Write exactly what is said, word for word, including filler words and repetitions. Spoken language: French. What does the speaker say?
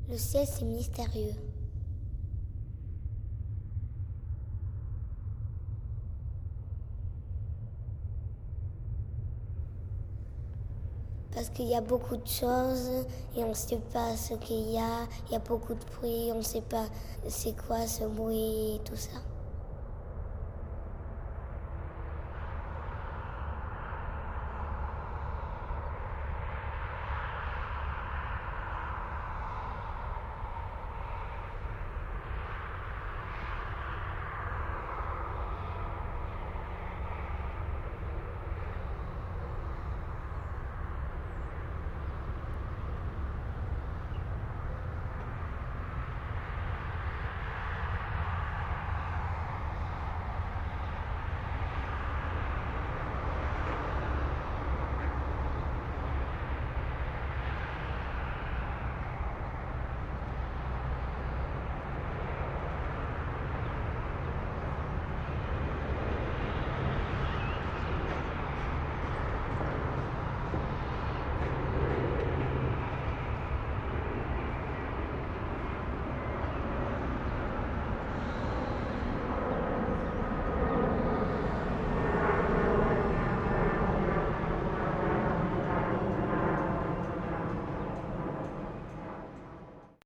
Le ciel, c'est mystérieux. Parce qu'il y a beaucoup de choses et on ne sait pas ce qu'il y a. Il y a beaucoup de bruit, on ne sait pas c'est quoi ce bruit et tout ça.